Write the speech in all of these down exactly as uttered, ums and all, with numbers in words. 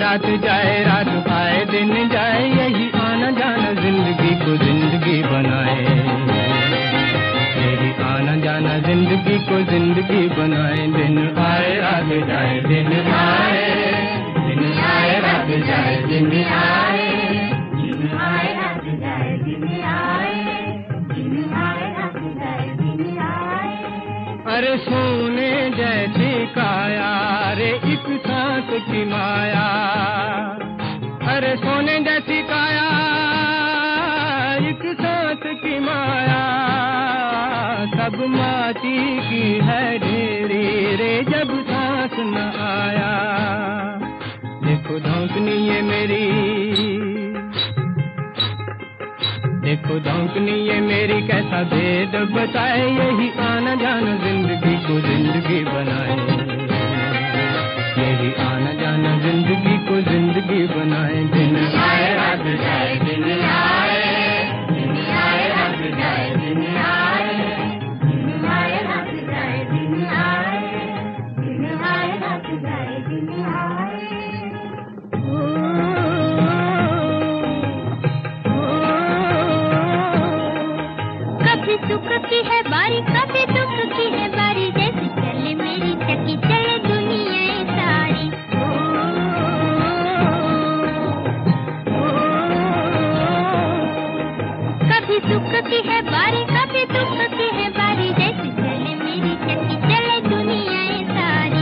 रात जाए, रात आए दिन जाए, यही आना जाना जिंदगी को जिंदगी बनाए, यही आना जाना जिंदगी को जिंदगी बनाए। दिन आए रात जाए, दिन आए, दिन आए रात जाए, दिन आए, दिन आए रात जाए, दिन आए, दिन आए रात जाए, दिन आए। अरे सोने जैसी काया रे एक सांस की माया, अरे सोने जैसी काया एक सांस की माया, सब माटी की है ढेरी रे जब सांस न आया। देखो धौंकनी ये मेरी, देखो धौंकनी ये मेरी कैसा भेद बताए, यही आना जाना जिंदगी को जिंदगी बनाए, यही आना जाना जिंदगी को जिंदगी बनाए। दिन आए रात जाए, दिन आए, दिन आए रात जाए, दिन आए, दिन आए रात जाए, दिन आए, दिन आए रात जाए, दिन आए। कभी सुख की है बारी, कभी दुख की है बारी, जैसे चले मेरी चक्की चले दुनिया सारी। कभी सुख की है बारी, कभी दुख की है बारी, जैसे चले मेरी चक्की चले दुनिया सारी।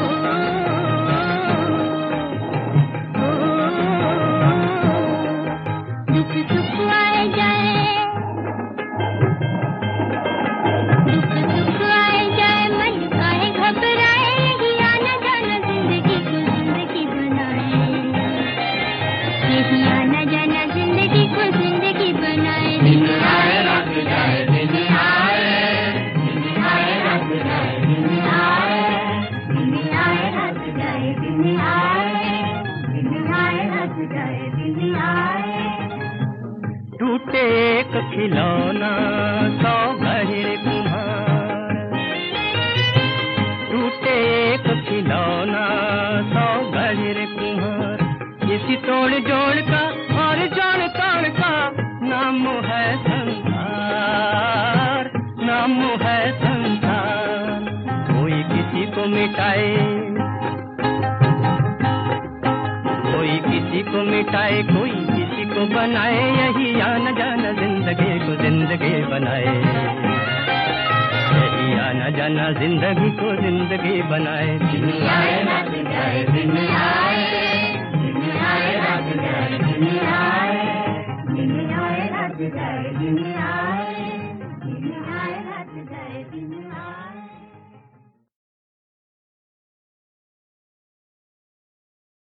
दुख सुख आए जाए, दुख सुख आए जाए, मन काहे घबराए, यही आना जाना जिंदगी को जिंदगी बनाए, यही आना जाना जिंदगी को जिंदगी बनाए। दिन आए रात जाए, दिन आए, दिन आए रात जाए, दिन आए, दिन आए रात जाए, दिन आए, दिन आए रात जाए, दिन आए। टूटे एक खिलौना सौ गहिर कुम्हार, टूटे एक खिलौना सौ गहिर कुम्हार, इसी तोड़ जोड़ का और जोड़ तोड़ का नाम है संसार, नाम है संसार। कोई किसी को मिटाए, कोई किसी को मिटाए, कोई किसी को बनाए, यही आना जाना जिंदगी को जिंदगी बनाए, यही आना जाना जिंदगी को जिंदगी बनाए। दिन आए रात जाए, दिन आए, दिन आए रात जाए, दिन आए, दिन आए रात जाए, दिन आए।